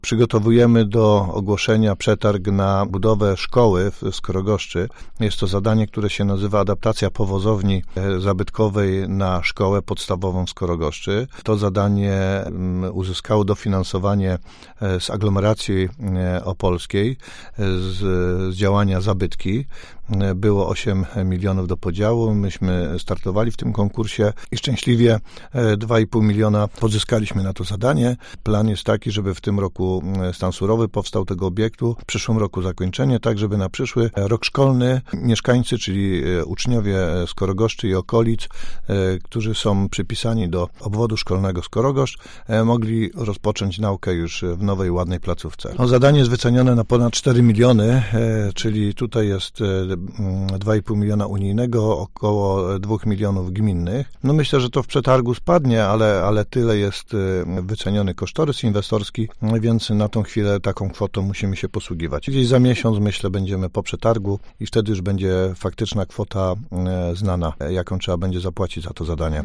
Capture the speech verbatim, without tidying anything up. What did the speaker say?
Przygotowujemy do ogłoszenia przetarg na budowę szkoły w Skorogoszczy. Jest to zadanie, które się nazywa adaptacja powozowni zabytkowej na szkołę podstawową w Skorogoszczy. To zadanie uzyskało dofinansowanie z aglomeracji opolskiej, z, z działania zabytki. Było osiem milionów do podziału. Myśmy startowali w tym konkursie i szczęśliwie dwa i pół miliona pozyskaliśmy na to zadanie. Plan jest taki, żeby w tym roku stan surowy powstał tego obiektu, w przyszłym roku zakończenie, tak żeby na przyszły rok szkolny mieszkańcy, czyli uczniowie Skorogoszczy i okolic, którzy są przypisani do obwodu szkolnego Skorogoszcz, mogli rozpocząć naukę już w nowej, ładnej placówce. No, zadanie jest wycenione na ponad cztery miliony, czyli tutaj jest dwa i pół miliona unijnego, około dwóch milionów gminnych. No myślę, że to w przetargu spadnie, ale, ale tyle jest wyceniony kosztorys inwestorski, więc na tą chwilę taką kwotą musimy się posługiwać. Gdzieś za miesiąc, myślę, będziemy po przetargu i wtedy już będzie faktyczna kwota znana, jaką trzeba będzie zapłacić za to zadanie.